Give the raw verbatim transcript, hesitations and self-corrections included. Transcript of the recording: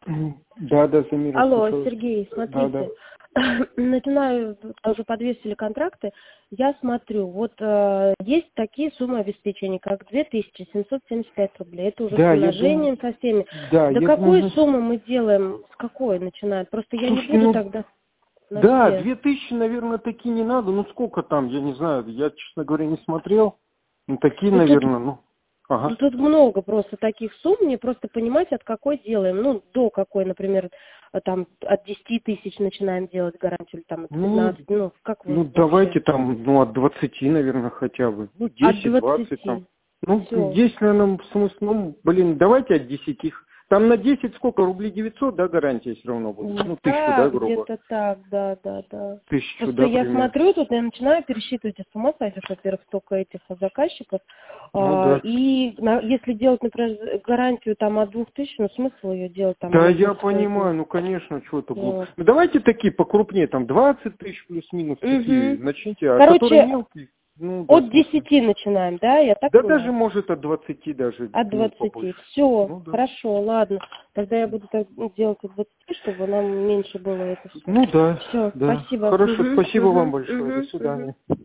Да, да, Замира, Алло, слушаю. Сергей, Да, да. смотрите. Начинаю, уже подвесили контракты, я смотрю, вот э, есть такие суммы обеспечения, как две тысячи семьсот семьдесят пять рублей, это уже Да, с я думаю, умножением, со всеми. да, До я какой думаю, суммы мы делаем, с какой начинаем? Просто я не слушайте, буду ну, тогда на да, все. две тысячи, наверное, такие не надо, ну, сколько там, я не знаю, я, честно говоря, не смотрел, ну, такие, Ну тут, наверное, ну, ну, ага. тут много просто таких сумм, мне просто понимать, от какой делаем. Ну, до какой, например, э, там от десяти тысяч начинаем делать гарантию, или там от Ну, пятнадцати, ну, как вы ну, вообще? давайте там, ну, от двадцати, наверное, хотя бы, ну, От десять-двадцать там. двадцати. Ну, Все. есть, наверное, смысл, ну, блин, давайте от десяти. Там на десять сколько, рублей девятьсот, да, гарантия все равно будет? Ну, тысячу, Да, да, грубо? где-то так, да, да, да. Тысячу, Просто да, я примерно? смотрю, тут я начинаю пересчитывать, и с ума сойдешь, во-первых, столько этих заказчиков. Ну, А, да. и на- если делать, например, гарантию там от двух тысяч, ну смысл ее делать, там Да, она я будет стоить. понимаю, ну, конечно, что это глупо. Вот. Ну, давайте такие покрупнее, там, двадцать тысяч плюс-минус, такие, Угу. начните, а которые Короче, мелкие, ну, да, от смысл. десяти начинаем, да, я так Да даже, понимаю? может, от двадцати даже, От ну, двадцати. побольше. Все, Ну, да. хорошо, ладно. Тогда я буду так делать от двадцати, чтобы нам меньше было это все. Ну, да, Все, да. спасибо. Хорошо, Угу, спасибо вам угу, большое, до угу, угу. свидания.